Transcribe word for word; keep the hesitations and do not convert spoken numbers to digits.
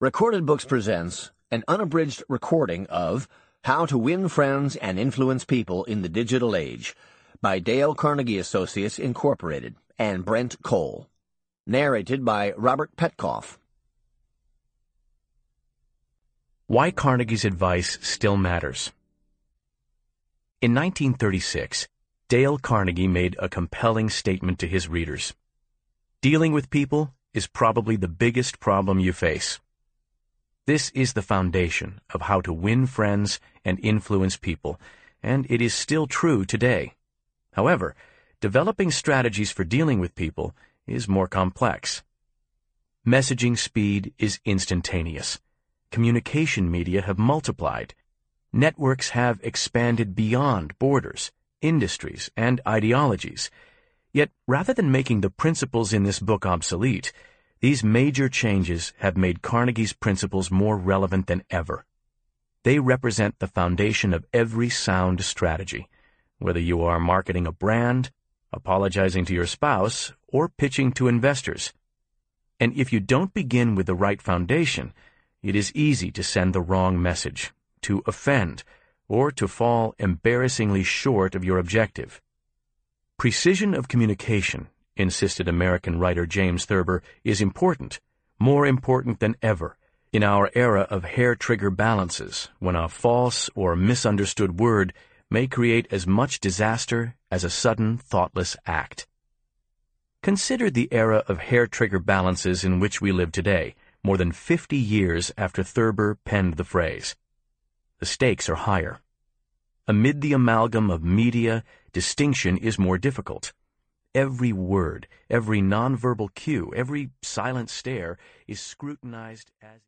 Recorded Books presents an unabridged recording of How to Win Friends and Influence People in the Digital Age by Dale Carnegie Associates, Incorporated, and Brent Cole. Narrated by Robert Petkoff. Why Carnegie's advice still matters. In nineteen thirty-six, Dale Carnegie made a compelling statement to his readers. Dealing with people is probably the biggest problem you face. This is the foundation of how to win friends and influence people, and it is still true today. However, developing strategies for dealing with people is more complex. Messaging speed is instantaneous. Communication media have multiplied. Networks have expanded beyond borders, industries, and ideologies. Yet, rather than making the principles in this book obsolete, these major changes have made Carnegie's principles more relevant than ever. They represent the foundation of every sound strategy, whether you are marketing a brand, apologizing to your spouse, or pitching to investors. And if you don't begin with the right foundation, it is easy to send the wrong message, to offend, or to fall embarrassingly short of your objective. Precision of communication, insisted American writer James Thurber, is important, more important than ever, in our era of hair-trigger balances, when a false or misunderstood word may create as much disaster as a sudden, thoughtless act. Consider the era of hair-trigger balances in which we live today, more than fifty years after Thurber penned the phrase. The stakes are higher. Amid the amalgam of media, distinction is more difficult. Every word, every nonverbal cue, every silent stare is scrutinized as